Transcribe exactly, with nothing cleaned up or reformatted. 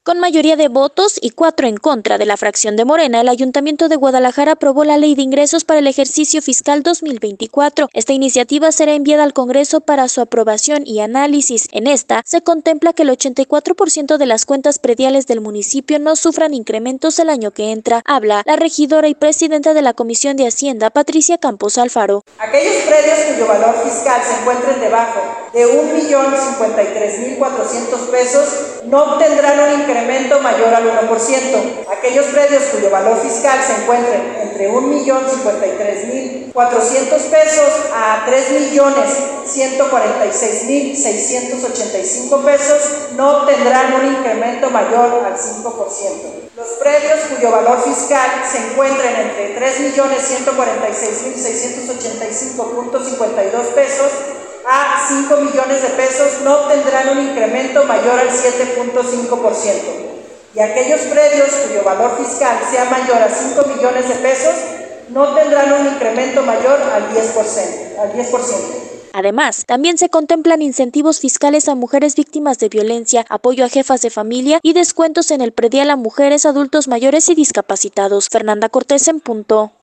Con mayoría de votos y cuatro en contra de la fracción de Morena, el Ayuntamiento de Guadalajara aprobó la Ley de Ingresos para el ejercicio fiscal dos mil veinticuatro. Esta iniciativa será enviada al Congreso para su aprobación y análisis. En esta, se contempla que el ochenta y cuatro por ciento de las cuentas prediales del municipio no sufran incrementos el año que entra. Habla la regidora y presidenta de la Comisión de Hacienda, Patricia Campos Alfaro. Aquellos predios cuyo valor fiscal se encuentren debajo de un millón cincuenta y tres mil cuatrocientos pesos no obtendrán un incremento incremento mayor al uno por ciento. Aquellos predios cuyo valor fiscal se encuentre entre un millón cincuenta y tres mil cuatrocientos pesos a tres millones ciento cuarenta y seis mil seiscientos ochenta y cinco pesos no obtendrán un incremento mayor al cinco por ciento. Los predios cuyo valor fiscal se encuentren entre tres millones ciento cuarenta y seis mil seiscientos ochenta y cinco punto cincuenta y dos pesos a cinco millones de pesos no obtendrán un incremento mayor al siete punto cinco por ciento. Y aquellos predios cuyo valor fiscal sea mayor a cinco millones de pesos no tendrán un incremento mayor al diez por ciento. Al diez por ciento. Además, también se contemplan incentivos fiscales a mujeres víctimas de violencia, apoyo a jefas de familia y descuentos en el predial a mujeres, adultos mayores y discapacitados. Fernanda Cortés en punto.